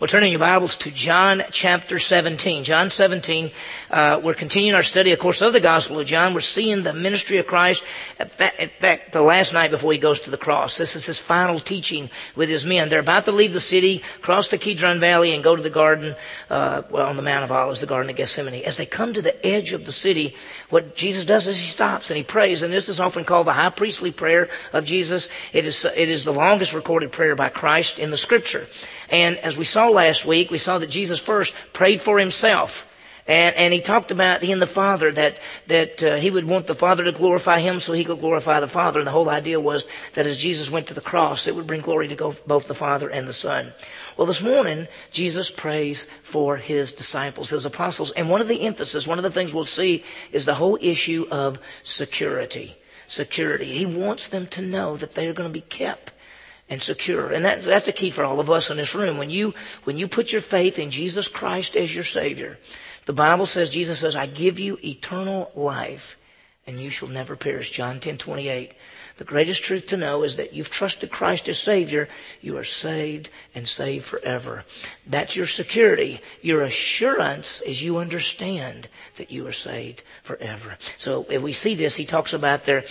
Well, turning your Bibles to John chapter 17. John 17, we're continuing our study, of course, of the Gospel of John. We're seeing the ministry of Christ. In fact, the last night before he goes to the cross. This is his final teaching with his men. They're about to leave the city, cross the Kidron Valley, and go to the garden, on the Mount of Olives, the Garden of Gethsemane. As they come to the edge of the city, what Jesus does is he stops and he prays. And this is often called the high priestly prayer of Jesus. It is the longest recorded prayer by Christ in the Scripture. And as we saw last week, we saw that Jesus first prayed for himself. And he talked about he and the Father, that he would want the Father to glorify him so he could glorify the Father. And the whole idea was that as Jesus went to the cross, it would bring glory to both the Father and the Son. Well, this morning, Jesus prays for his disciples, his apostles. And one of the things we'll see is the whole issue of security. Security. He wants them to know that they are going to be kept and secure. And that's a key for all of us in this room. When you put your faith in Jesus Christ as your Savior, the Bible says, Jesus says, I give you eternal life and you shall never perish. John 10:28. The greatest truth to know is that you've trusted Christ as Savior. You are saved and saved forever. That's your security. Your assurance is you understand that you are saved forever. So if we see this, he talks about their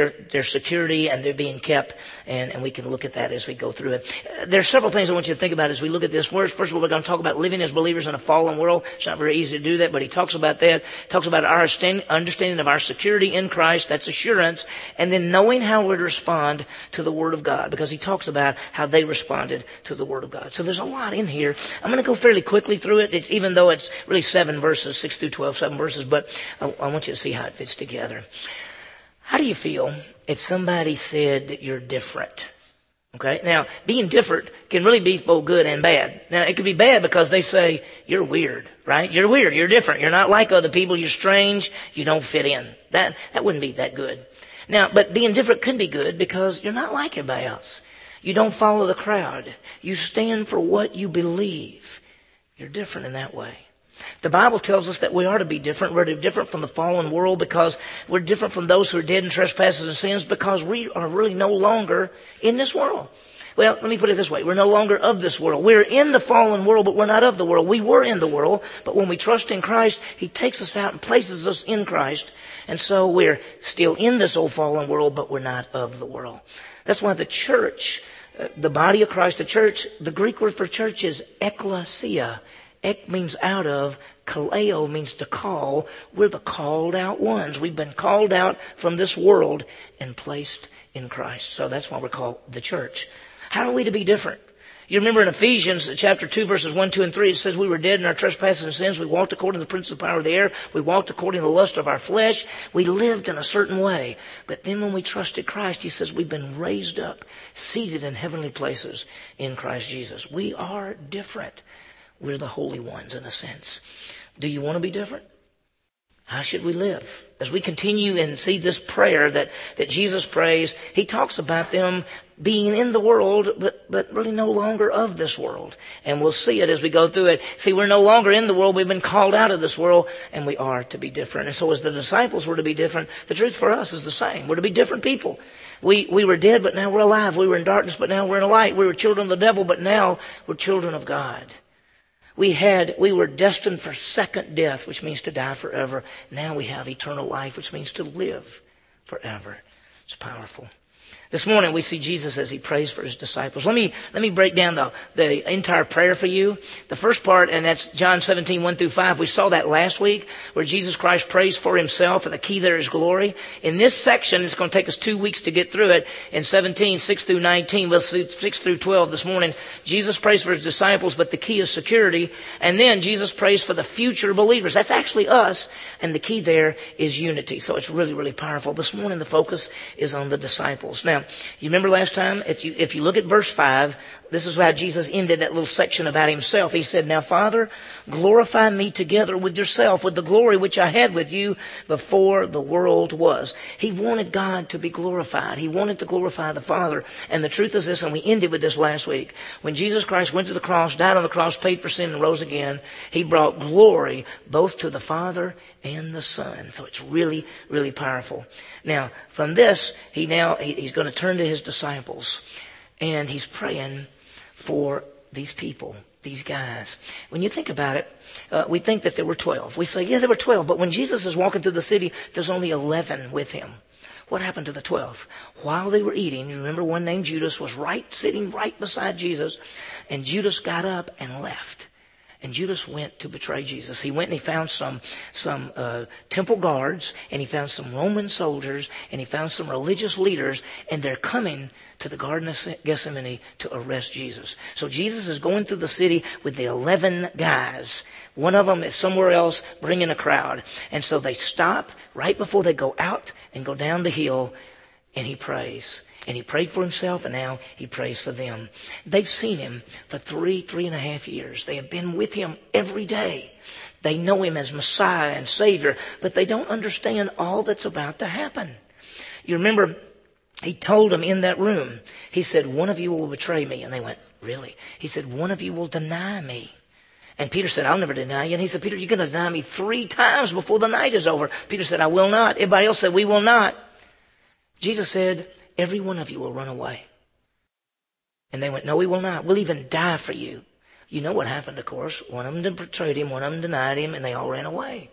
security and their being kept, and we can look at that as we go through it. There are several things I want you to think about as we look at this. First of all, we're going to talk about living as believers in a fallen world. It's not very easy to do that, but he talks about that. Talks about our understanding of our security in Christ. That's assurance. And then knowing how we're to respond to the Word of God, because he talks about how they responded to the Word of God. So there's a lot in here. I'm going to go fairly quickly through it. Even though it's really 7 verses, 6 through 12, 7 verses, but I want you to see how it fits together. How do you feel if somebody said that you're different? Okay. Now, being different can really be both good and bad. Now, it could be bad because they say, you're weird, right? You're weird. You're different. You're not like other people. You're strange. You don't fit in. That wouldn't be that good. Now, but being different can be good because you're not like everybody else. You don't follow the crowd. You stand for what you believe. You're different in that way. The Bible tells us that we are to be different. We're to be different from the fallen world because we're different from those who are dead in trespasses and sins because we are really no longer in this world. Well, let me put it this way. We're no longer of this world. We're in the fallen world, but we're not of the world. We were in the world, but when we trust in Christ, he takes us out and places us in Christ. And so we're still in this old fallen world, but we're not of the world. That's why the church, the body of Christ, the church, the Greek word for church is ekklesia. Ek means out of, kaleo means to call. We're the called out ones. We've been called out from this world and placed in Christ. So that's why we're called the church. How are we to be different? You remember in Ephesians chapter 2, verses 1, 2, and 3, it says we were dead in our trespasses and sins. We walked according to the prince of the power of the air. We walked according to the lust of our flesh. We lived in a certain way. But then when we trusted Christ, he says we've been raised up, seated in heavenly places in Christ Jesus. We are different. We're the holy ones in a sense. Do you want to be different? How should we live? As we continue and see this prayer that Jesus prays, he talks about them being in the world, but really no longer of this world. And we'll see it as we go through it. See, we're no longer in the world. We've been called out of this world, and we are to be different. And so as the disciples were to be different, the truth for us is the same. We're to be different people. We were dead, but now we're alive. We were in darkness, but now we're in the light. We were children of the devil, but now we're children of God. We were destined for second death, which means to die forever. Now we have eternal life, which means to live forever. It's powerful. This morning we see Jesus as he prays for his disciples. Let me break down the entire prayer for you. The first part, and that's John 17, 1 through 5. We saw that last week where Jesus Christ prays for himself, and the key there is glory. In this section, it's going to take us 2 weeks to get through it. In 17, 6 through 19, we'll see 6 through 12 this morning. Jesus prays for his disciples, but the key is security. And then Jesus prays for the future believers. That's actually us, and the key there is unity. So it's really, really powerful. This morning the focus is on the disciples. Now, you remember last time, if you look at verse 5, this is how Jesus ended that little section about himself. He said, now, Father, glorify me together with yourself, with the glory which I had with you before the world was. He wanted God to be glorified. He wanted to glorify the Father. And the truth is this, and we ended with this last week. When Jesus Christ went to the cross, died on the cross, paid for sin, and rose again, he brought glory both to the Father and the Son. So it's really, really powerful. Now, from this, he's going to turn to his disciples, and he's praying for these people, these guys. When you think about it, we think that there were 12. We say, yeah, there were 12. But when Jesus is walking through the city, there's only 11 with him. What happened to the 12? While they were eating, you remember one named Judas was sitting right beside Jesus. And Judas got up and left. And Judas went to betray Jesus. He went and he found some temple guards, and he found some Roman soldiers, and he found some religious leaders, and they're coming to the Garden of Gethsemane to arrest Jesus. So Jesus is going through the city with the 11 guys. One of them is somewhere else bringing a crowd. And so they stop right before they go out and go down the hill, and he prays. And he prayed for himself, and now he prays for them. They've seen him for 3.5 years. They have been with him every day. They know him as Messiah and Savior, but they don't understand all that's about to happen. You remember, he told them in that room, he said, one of you will betray me. And they went, really? He said, one of you will deny me. And Peter said, I'll never deny you. And he said, Peter, you're going to deny me 3 times before the night is over. Peter said, I will not. Everybody else said, we will not. Jesus said, every one of you will run away. And they went, no, we will not. We'll even die for you. You know what happened, of course. One of them betrayed him, one of them denied him, and they all ran away.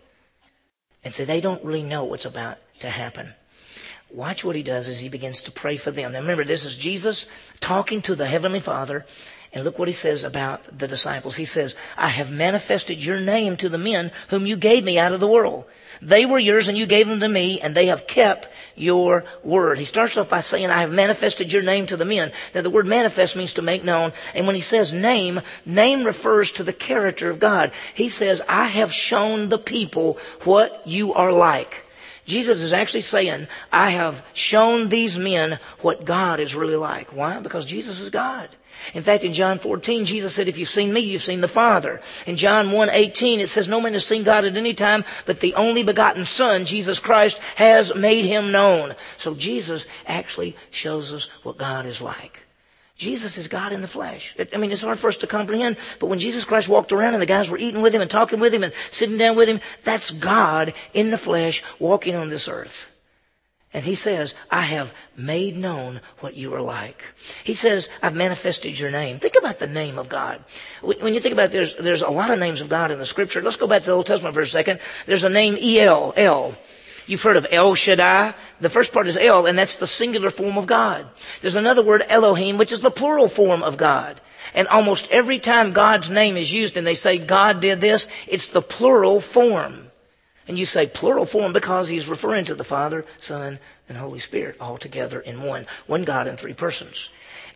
And so they don't really know what's about to happen. Watch what he does as he begins to pray for them. Now remember, this is Jesus talking to the Heavenly Father. And look what he says about the disciples. He says, I have manifested your name to the men whom you gave me out of the world. They were yours and you gave them to me, and they have kept your word. He starts off by saying, I have manifested your name to the men. Now the word manifest means to make known. And when he says name refers to the character of God. He says, I have shown the people what you are like. Jesus is actually saying, I have shown these men what God is really like. Why? Because Jesus is God. In fact, in John 14, Jesus said, if you've seen me, you've seen the Father. In John 1:18, it says, no man has seen God at any time, but the only begotten Son, Jesus Christ, has made him known. So Jesus actually shows us what God is like. Jesus is God in the flesh. It's hard for us to comprehend, but when Jesus Christ walked around and the guys were eating with him and talking with him and sitting down with him, that's God in the flesh walking on this earth. And he says, I have made known what you are like. He says, I've manifested your name. Think about the name of God. When you think about it, there's a lot of names of God in the scripture. Let's go back to the Old Testament for a second. There's a name El, El. You've heard of El Shaddai. The first part is El, and that's the singular form of God. There's another word, Elohim, which is the plural form of God. And almost every time God's name is used and they say God did this, it's the plural form. And you say plural form because he's referring to the Father, Son, and Holy Spirit all together in one God in 3 persons.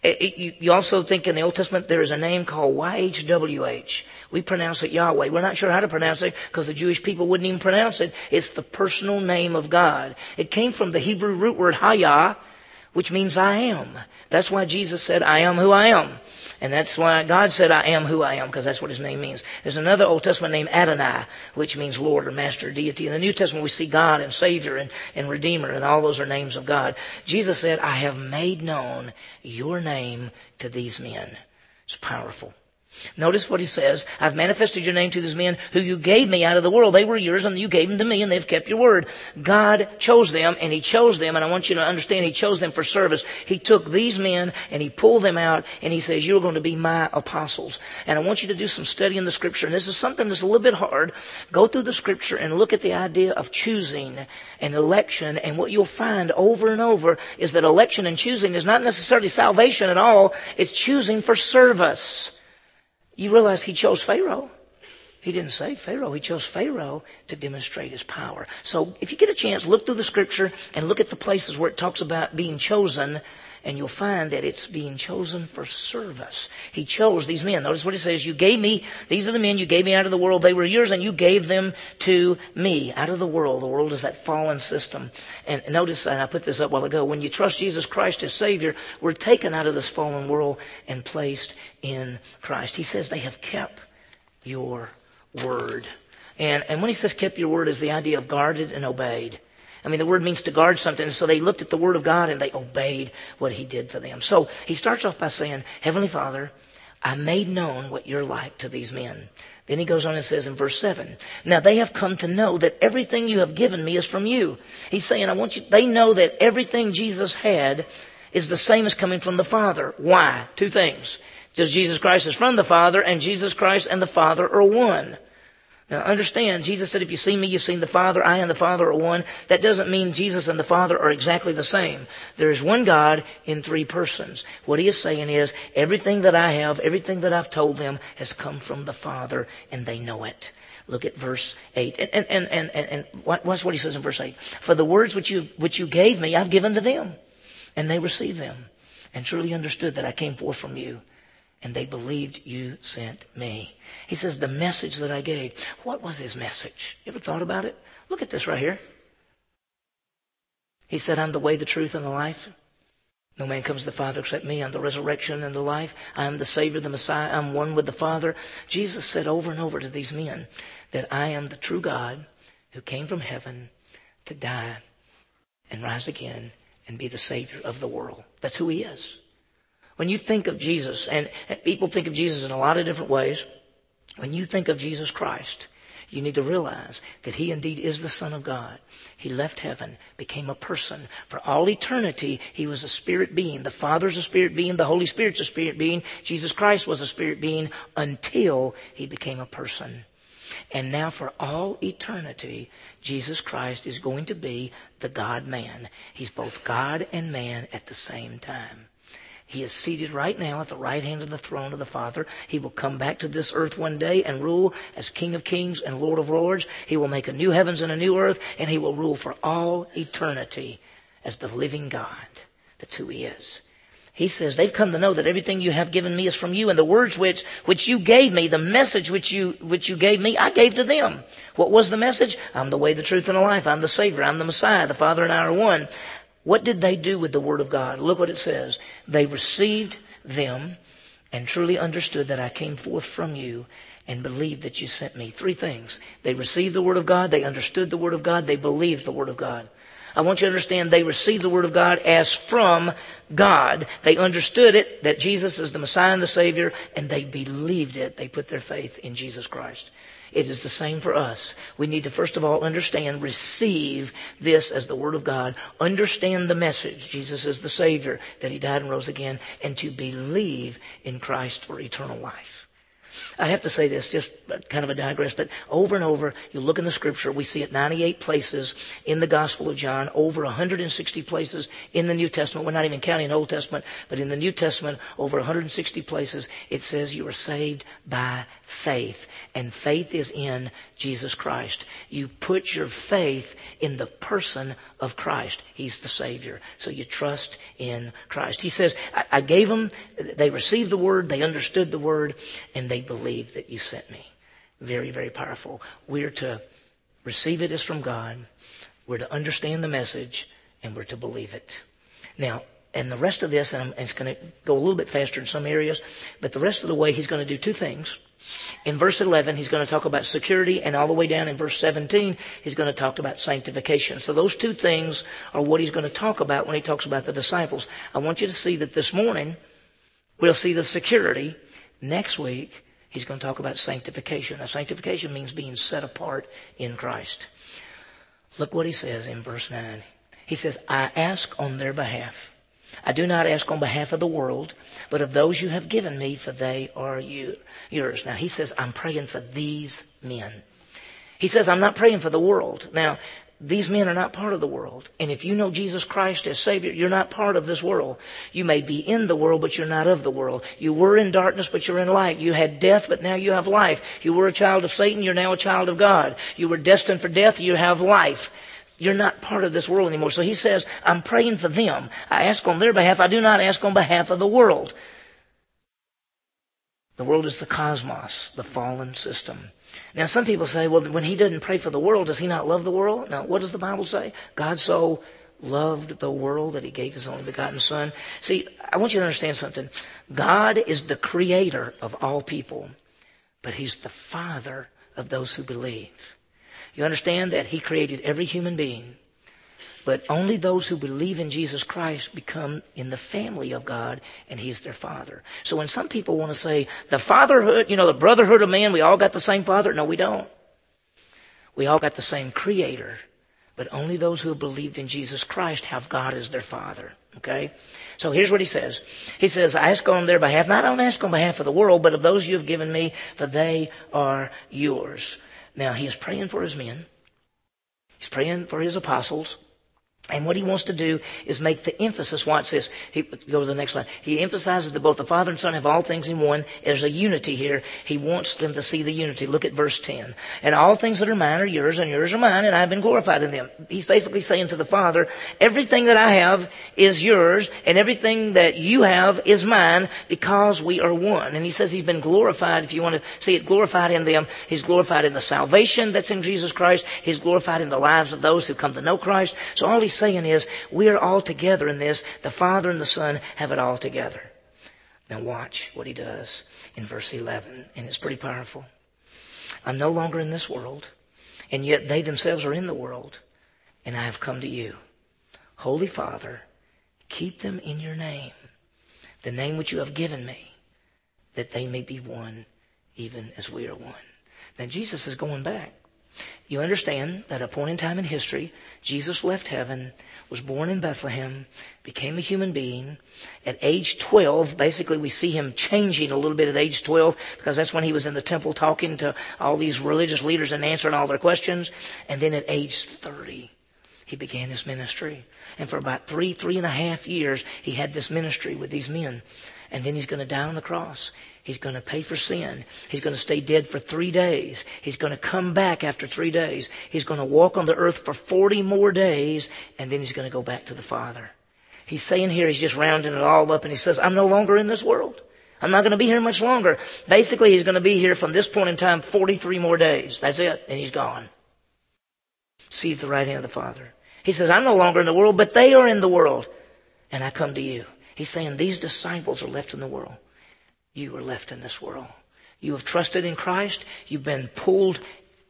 You also think in the Old Testament there is a name called YHWH. We pronounce it Yahweh. We're not sure how to pronounce it because the Jewish people wouldn't even pronounce it. It's the personal name of God. It came from the Hebrew root word Hayah, which means I am. That's why Jesus said, I am who I am. And that's why God said, I am who I am, because that's what his name means. There's another Old Testament name, Adonai, which means Lord or Master or Deity. In the New Testament, we see God and Savior and Redeemer, and all those are names of God. Jesus said, I have made known your name to these men. It's powerful. Notice what he says. I've manifested your name to these men who you gave me out of the world. They were yours and you gave them to me and they've kept your word. God chose them and he chose them. And I want you to understand he chose them for service. He took these men and he pulled them out and he says, you're going to be my apostles. And I want you to do some study in the scripture. And this is something that's a little bit hard. Go through the scripture and look at the idea of choosing and election. And what you'll find over and over is that election and choosing is not necessarily salvation at all. It's choosing for service. You realize he chose Pharaoh. He didn't save Pharaoh. He chose Pharaoh to demonstrate his power. So if you get a chance, look through the scripture and look at the places where it talks about being chosen, and you'll find that it's being chosen for service. He chose these men. Notice what it says. You gave me, these are the men you gave me out of the world. They were yours and you gave them to me. Out of the world. The world is that fallen system. And notice, and I put this up a while ago, when you trust Jesus Christ as Savior, we're taken out of this fallen world and placed in Christ. He says they have kept your word. And when he says kept your word is the idea of guarded and obeyed. The word means to guard something. So they looked at the word of God and they obeyed what he did for them. So he starts off by saying, Heavenly Father, I made known what you're like to these men. Then he goes on and says in verse 7, now they have come to know that everything you have given me is from you. He's saying, they know that everything Jesus had is the same as coming from the Father. Why? 2 things. Just Jesus Christ is from the Father, and Jesus Christ and the Father are one. Now understand, Jesus said, if you see me, you've seen the Father. I and the Father are one. That doesn't mean Jesus and the Father are exactly the same. There is one God in three persons. What he is saying is, everything that I have, everything that I've told them has come from the Father, and they know it. Look at verse 8. And watch what he says in verse 8. For the words which you gave me, I've given to them, and they received them, and truly understood that I came forth from you, and they believed you sent me. He says, the message that I gave. What was his message? You ever thought about it? Look at this right here. He said, I'm the way, the truth, and the life. No man comes to the Father except me. I'm the resurrection and the life. I am the Savior, the Messiah. I'm one with the Father. Jesus said over and over to these men that I am the true God who came from heaven to die and rise again and be the Savior of the world. That's who he is. When you think of Jesus, and people think of Jesus in a lot of different ways, when you think of Jesus Christ, you need to realize that he indeed is the Son of God. He left heaven, became a person. For all eternity, he was a spirit being. The Father's a spirit being. The Holy Spirit's a spirit being. Jesus Christ was a spirit being until he became a person. And now for all eternity, Jesus Christ is going to be the God-man. He's both God and man at the same time. He is seated right now at the right hand of the throne of the Father. He will come back to this earth one day and rule as King of Kings and Lord of Lords. He will make a new heavens and a new earth, and he will rule for all eternity as the living God. That's who he is. He says, they've come to know that everything you have given me is from you, and the words which you gave me, the message which you gave me, I gave to them. What was the message? I'm the way, the truth, and the life. I'm the Savior. I'm the Messiah. The Father and I are one. What did they do with the Word of God? Look what it says. They received them and truly understood that I came forth from you and believed that you sent me. Three things. They received the Word of God. They understood the Word of God. They believed the Word of God. I want you to understand they received the Word of God as from God. They understood it, that Jesus is the Messiah and the Savior, and they believed it. They put their faith in Jesus Christ. It is the same for us. We need to first of all understand, receive this as the Word of God. Understand the message. Jesus is the Savior, that he died and rose again, and to believe in Christ for eternal life. I have to say this, just kind of a digress, but over and over, you look in the Scripture, we see it 98 places in the Gospel of John, over 160 places in the New Testament. We're not even counting the Old Testament, but in the New Testament, over 160 places, it says you are saved by faith. And faith is in Jesus Christ. You put your faith in the person of Christ. He's the Savior. So you trust in Christ. He says, I gave them, they received the Word, they understood the Word, and they believed that you sent me. Very, very powerful. We're to receive it as from God. We're to understand the message, and we're to believe it. Now, and the rest of this, and it's going to go a little bit faster in some areas, but the rest of the way, he's going to do two things. In verse 11, he's going to talk about security, and all the way down in verse 17, he's going to talk about sanctification. So those two things are what he's going to talk about when he talks about the disciples. I want you to see that this morning, we'll see the security. Next week, he's going to talk about sanctification. Now, sanctification means being set apart in Christ. Look what he says in verse 9. He says, I ask on their behalf. I do not ask on behalf of the world, but of those you have given me, for they are yours. Now, he says, I'm praying for these men. He says, I'm not praying for the world. Now, these men are not part of the world. And if you know Jesus Christ as Savior, you're not part of this world. You may be in the world, but you're not of the world. You were in darkness, but you're in light. You had death, but now you have life. You were a child of Satan, you're now a child of God. You were destined for death, you have life. You're not part of this world anymore. So he says, I'm praying for them. I ask on their behalf. I do not ask on behalf of the world. The world is the cosmos, the fallen system. Now, some people say, well, when he didn't pray for the world, does he not love the world? Now, what does the Bible say? God so loved the world that he gave his only begotten Son. See, I want you to understand something. God is the creator of all people, but he's the Father of those who believe. You understand that he created every human being, but only those who believe in Jesus Christ become in the family of God, and he's their Father. So when some people want to say, the fatherhood, the brotherhood of man, we all got the same Father. No, we don't. We all got the same Creator, but only those who have believed in Jesus Christ have God as their Father. Okay? So here's what he says. He says, I ask on their behalf. Not I don't ask on behalf of the world, but of those you have given me, for they are yours. Now, he is praying for his men. He's praying for his apostles. And what he wants to do is make the emphasis. Watch this. Go to the next line. He emphasizes that both the Father and Son have all things in one. There's a unity here. He wants them to see the unity. Look at verse 10. And all things that are mine are yours, and yours are mine, and I have been glorified in them. He's basically saying to the Father, everything that I have is yours, and everything that you have is mine, because we are one. And he says he's been glorified. If you want to see it, glorified in them. He's glorified in the salvation that's in Jesus Christ. He's glorified in the lives of those who come to know Christ. So all he's saying is, we are all together in this. The Father and the Son have it all together. Now watch what he does in verse 11, and it's pretty powerful. I'm no longer in this world, and yet they themselves are in the world, and I have come to you. Holy Father, keep them in your name, the name which you have given me, that they may be one, even as we are one. Now Jesus is going back. You understand that at a point in time in history, Jesus left heaven, was born in Bethlehem, became a human being. At age 12, basically we see him changing a little bit at age 12, because that's when he was in the temple talking to all these religious leaders and answering all their questions. And then at age 30, he began his ministry. And for about 3.5 years, he had this ministry with these men. And then he's going to die on the cross. He's going to pay for sin. He's going to stay dead for 3 days. He's going to come back after 3 days. He's going to walk on the earth for 40 more days, and then he's going to go back to the Father. He's saying here, he's just rounding it all up, and he says, I'm no longer in this world. I'm not going to be here much longer. Basically, he's going to be here from this point in time 43 more days. That's it, and he's gone. Seated at the right hand of the Father. He says, I'm no longer in the world, but they are in the world, and I come to you. He's saying these disciples are left in the world. You are left in this world. You have trusted in Christ. You've been pulled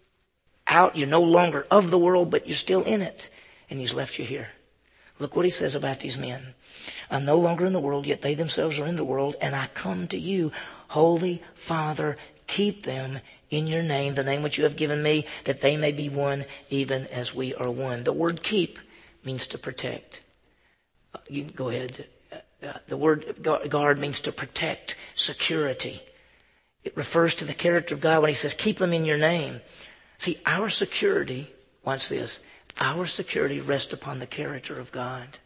out. You're no longer of the world, but you're still in it. And he's left you here. Look what he says about these men. I'm no longer in the world, yet they themselves are in the world, and I come to you. Holy Father, keep them in your name, the name which you have given me, that they may be one, even as we are one. The word keep means to protect. You can go ahead. The word guard means to protect, security. It refers to the character of God when he says, keep them in your name. See, our security, watch this, our security rests upon the character of God.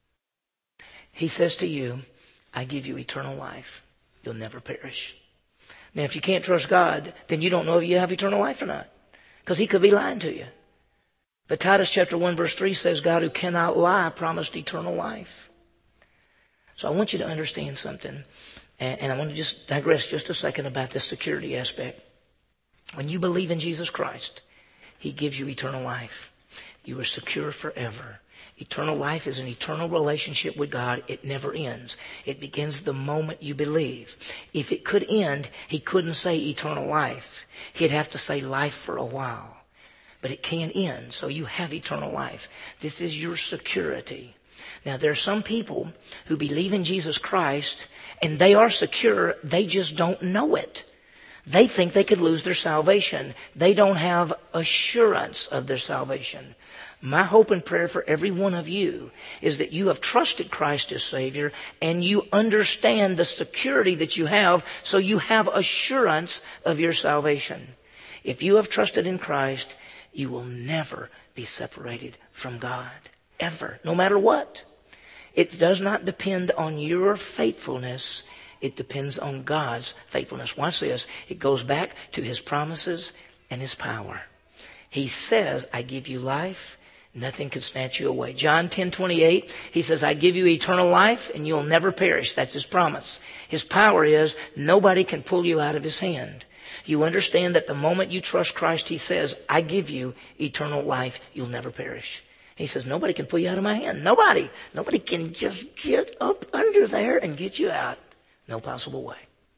He says to you, I give you eternal life. You'll never perish. Now, if you can't trust God, then you don't know if you have eternal life or not, because he could be lying to you. But Titus chapter 1 verse 3 says, God who cannot lie promised eternal life. So I want you to understand something, and I want to just digress just a second about this security aspect. When you believe in Jesus Christ, he gives you eternal life. You are secure forever. Eternal life is an eternal relationship with God. It never ends. It begins the moment you believe. If it could end, he couldn't say eternal life. He'd have to say life for a while. But it can't end, so you have eternal life. This is your security. Now, there are some people who believe in Jesus Christ, and they are secure. They just don't know it. They think they could lose their salvation. They don't have assurance of their salvation. My hope and prayer for every one of you is that you have trusted Christ as Savior, and you understand the security that you have, so you have assurance of your salvation. If you have trusted in Christ, you will never be separated from God. Ever. No matter what. It does not depend on your faithfulness. It depends on God's faithfulness. Watch this. It goes back to his promises and his power. He says, I give you life. Nothing can snatch you away. John 10:28, he says, I give you eternal life and you'll never perish. That's his promise. His power is nobody can pull you out of his hand. You understand that the moment you trust Christ, he says, I give you eternal life. You'll never perish. He says, nobody can pull you out of my hand. Nobody. Nobody can just get up under there and get you out. No possible way.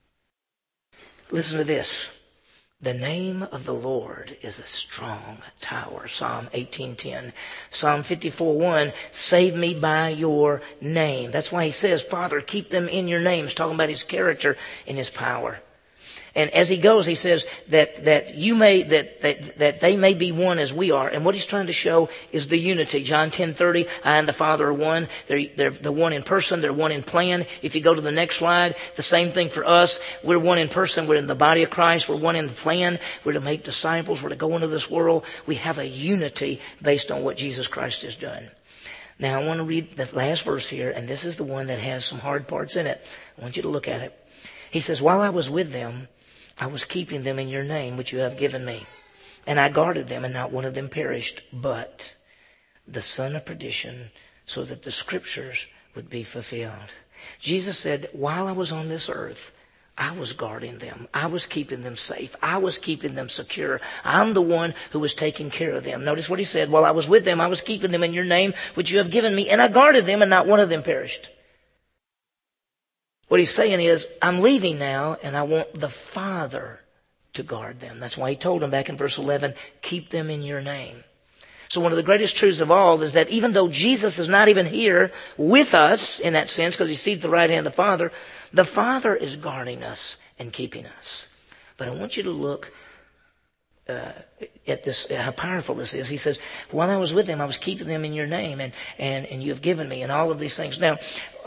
Listen to this. The name of the Lord is a strong tower. Psalm 18:10. Psalm 54:1. Save me by your name. That's why he says, Father, keep them in your name. He's talking about his character and his power. And as he goes, he says that they may be one as we are. And what he's trying to show is the unity. John 10:30, I and the Father are one. They're the one in person. They're one in plan. If you go to the next slide, the same thing for us. We're one in person. We're in the body of Christ. We're one in the plan. We're to make disciples. We're to go into this world. We have a unity based on what Jesus Christ has done. Now, I want to read the last verse here, and this is the one that has some hard parts in it. I want you to look at it. He says, while I was with them, I was keeping them in your name, which you have given me. And I guarded them, and not one of them perished, but the son of perdition, so that the scriptures would be fulfilled. Jesus said, while I was on this earth, I was guarding them. I was keeping them safe. I was keeping them secure. I'm the one who was taking care of them. Notice what he said. While I was with them, I was keeping them in your name, which you have given me, and I guarded them, and not one of them perished. What he's saying is, I'm leaving now, and I want the Father to guard them. That's why he told them back in verse 11, keep them in your name. So one of the greatest truths of all is that even though Jesus is not even here with us in that sense, because he's seated at the right hand of the Father is guarding us and keeping us. But I want you to look at this, how powerful this is. He says, while I was with them, I was keeping them in your name, and you have given me, and all of these things. Now,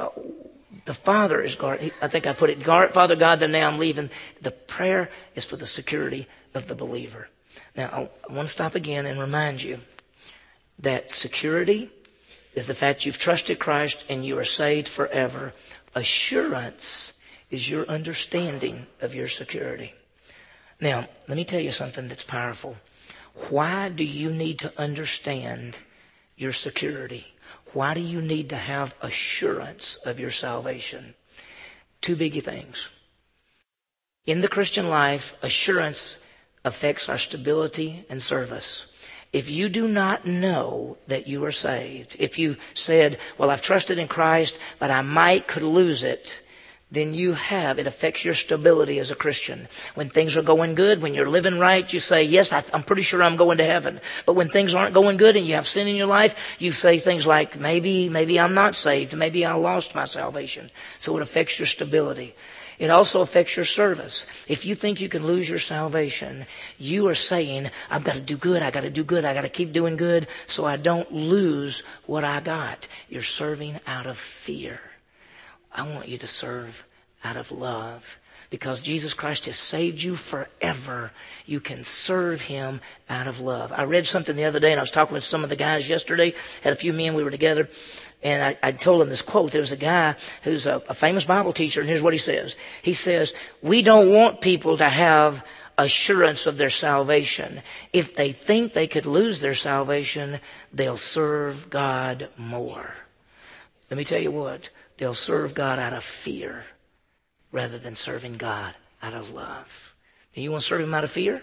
the Father is guarding. I think I put it, Father God, that now I'm leaving. The prayer is for the security of the believer. Now, I want to stop again and remind you that security is the fact you've trusted Christ and you are saved forever. Assurance is your understanding of your security. Now, let me tell you something that's powerful. Why do you need to understand your security? Why do you need to have assurance of your salvation? Two biggie things. In the Christian life, assurance affects our stability and service. If you do not know that you are saved, if you said, well, I've trusted in Christ, but I could lose it, then it affects your stability as a Christian. When things are going good, when you're living right, you say, yes, I'm pretty sure I'm going to heaven. But when things aren't going good and you have sin in your life, you say things like, maybe I'm not saved. Maybe I lost my salvation. So it affects your stability. It also affects your service. If you think you can lose your salvation, you are saying, I've got to do good, I got to keep doing good so I don't lose what I got. You're serving out of fear. I want you to serve out of love. Because Jesus Christ has saved you forever, you can serve him out of love. I read something the other day, and I was talking with some of the guys yesterday. Had a few men, we were together. And I told them this quote. There was a guy who's a famous Bible teacher, and here's what he says. He says, we don't want people to have assurance of their salvation. If they think they could lose their salvation, they'll serve God more. Let me tell you what. They'll serve God out of fear rather than serving God out of love. Do you want to serve him out of fear?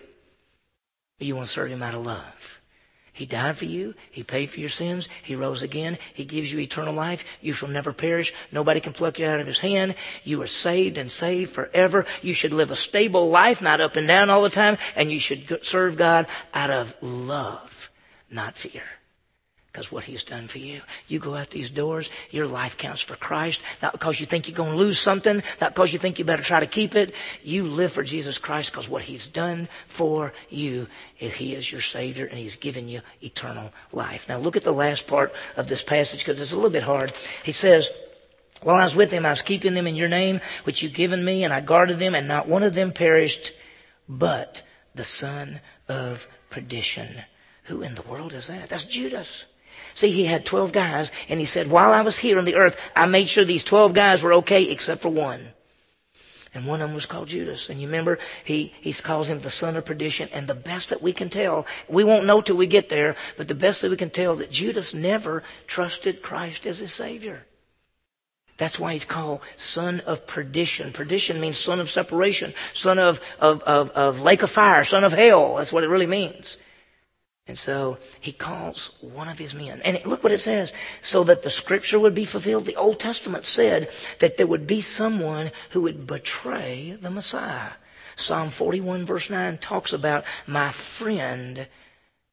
Or you want to serve him out of love? He died for you. He paid for your sins. He rose again. He gives you eternal life. You shall never perish. Nobody can pluck you out of his hand. You are saved and saved forever. You should live a stable life, not up and down all the time. And you should serve God out of love, not fear. Because what he's done for you. You go out these doors, your life counts for Christ. Not because you think you're going to lose something, not because you think you better try to keep it. You live for Jesus Christ because what he's done for you is he is your Savior and he's given you eternal life. Now look at the last part of this passage because it's a little bit hard. He says, while I was with them, I was keeping them in your name, which you've given me, and I guarded them, and not one of them perished, but the son of perdition. Who in the world is that? That's Judas. See, he had 12 guys, and he said, while I was here on the earth, I made sure these 12 guys were okay except for one. And one of them was called Judas. And you remember, he calls him the son of perdition. And the best that we can tell, we won't know till we get there, but the best that we can tell that Judas never trusted Christ as his Savior. That's why he's called son of perdition. Perdition means son of separation, son of lake of fire, son of hell. That's what it really means. And so he calls one of his men. And look what it says. So that the scripture would be fulfilled. The Old Testament said that there would be someone who would betray the Messiah. Psalm 41 verse 9 talks about my friend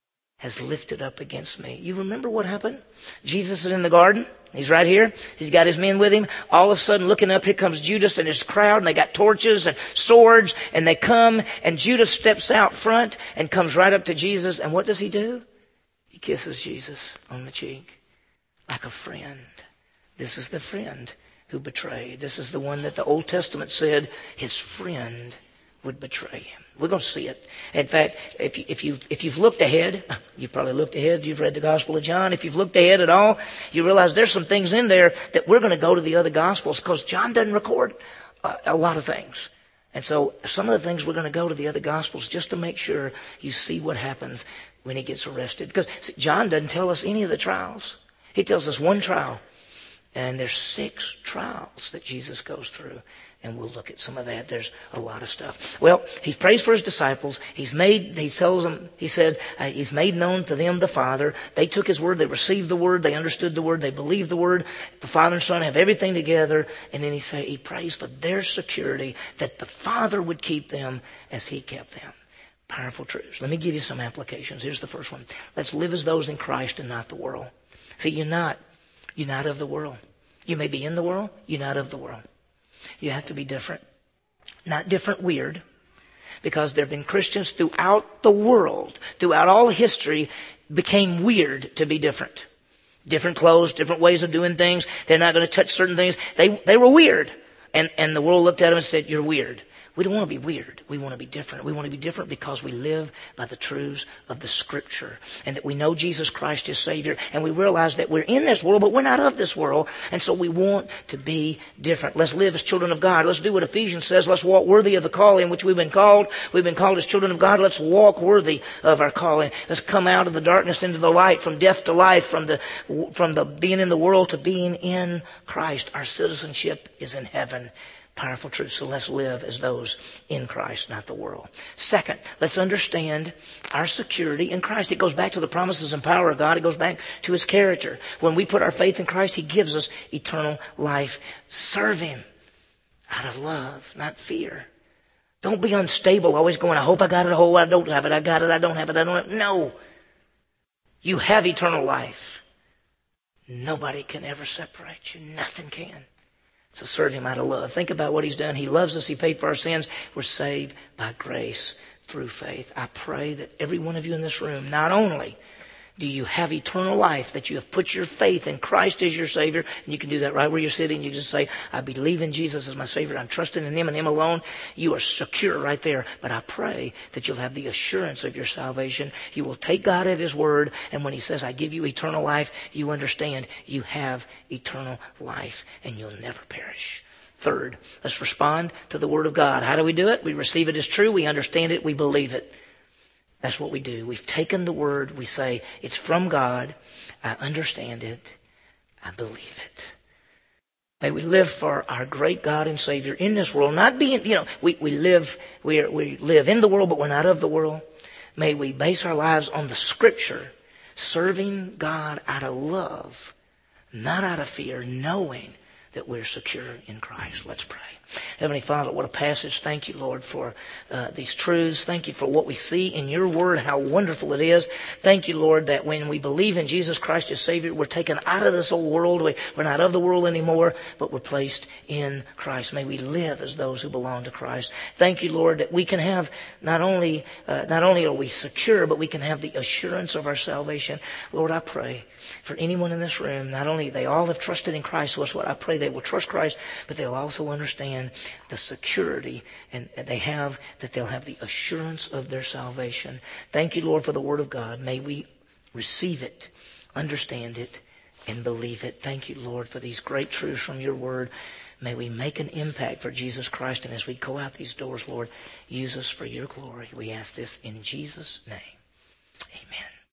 has lifted up against me. You remember what happened? Jesus is in the garden. He's right here. He's got his men with him. All of a sudden, looking up, here comes Judas and his crowd, and they got torches and swords, and they come, and Judas steps out front and comes right up to Jesus. And what does he do? He kisses Jesus on the cheek like a friend. This is the friend who betrayed. This is the one that the Old Testament said his friend would betray him. We're going to see it. In fact, if you've looked ahead, you've probably looked ahead, you've read the Gospel of John. If you've looked ahead at all, you realize there's some things in there that we're going to go to the other Gospels because John doesn't record a lot of things. And so some of the things we're going to go to the other Gospels just to make sure you see what happens when he gets arrested. Because John doesn't tell us any of the trials. He tells us one trial. And there's 6 trials that Jesus goes through. And we'll look at some of that. There's a lot of stuff. Well, he prays for his disciples. He said, he's made known to them the Father. They took his word. They received the word. They understood the word. They believed the word. The Father and Son have everything together. And then he prays for their security, that the Father would keep them as he kept them. Powerful truths. Let me give you some applications. Here's the first one. Let's live as those in Christ and not the world. See, you're not of the world. You may be in the world. You're not of the world. You have to be different. Not different weird. Because there have been Christians throughout the world, throughout all history, became weird to be different. Different clothes, different ways of doing things. They're not going to touch certain things. They were weird. And the world looked at them and said, you're weird. We don't want to be weird. We want to be different. We want to be different because we live by the truths of the Scripture and that we know Jesus Christ is Savior, and we realize that we're in this world, but we're not of this world, and so we want to be different. Let's live as children of God. Let's do what Ephesians says. Let's walk worthy of the calling which we've been called. We've been called as children of God. Let's walk worthy of our calling. Let's come out of the darkness into the light, from death to life, from the being in the world to being in Christ. Our citizenship is in heaven. Powerful truth. So let's live as those in Christ, not the world. Second, let's understand our security in Christ. It goes back to the promises and power of God. It goes back to his character. When we put our faith in Christ, he gives us eternal life. Serve him out of love, not fear. Don't be unstable, always going, I hope I got it, I I don't have it, I got it, I don't have it, I don't have it. No. You have eternal life. Nobody can ever separate you. Nothing can. So serve him out of love. Think about what he's done. He loves us. He paid for our sins. We're saved by grace through faith. I pray that every one of you in this room, not only do you have eternal life, that you have put your faith in Christ as your Savior, and you can do that right where you're sitting. You just say, I believe in Jesus as my Savior. I'm trusting in him and him alone. You are secure right there. But I pray that you'll have the assurance of your salvation. You will take God at his word, and when he says, I give you eternal life, you understand you have eternal life, and you'll never perish. Third, let's respond to the word of God. How do we do it? We receive it as true. We understand it. We believe it. That's what we do. We've taken the word. We say, it's from God. I understand it. I believe it. May we live for our great God and Savior in this world. Not being, we live in the world, but we're not of the world. May we base our lives on the Scripture, serving God out of love, not out of fear, knowing that we're secure in Christ. Let's pray. Heavenly Father, what a passage. Thank you, Lord, for these truths. Thank you for what we see in your word, how wonderful it is. Thank you, Lord, that when we believe in Jesus Christ as Savior, we're taken out of this old world. We're not of the world anymore, but we're placed in Christ. May we live as those who belong to Christ. Thank you, Lord, that we can have not only are we secure, but we can have the assurance of our salvation. Lord, I pray for anyone in this room, not only they all have trusted in Christ, so that's what I pray they will trust Christ, but they'll also understand the security and they have, that they'll have the assurance of their salvation. Thank you, Lord, for the word of God. May we receive it, understand it, and believe it. Thank you, Lord, for these great truths from your word. May we make an impact for Jesus Christ. And as we go out these doors, Lord, use us for your glory. We ask this in Jesus' name. Amen.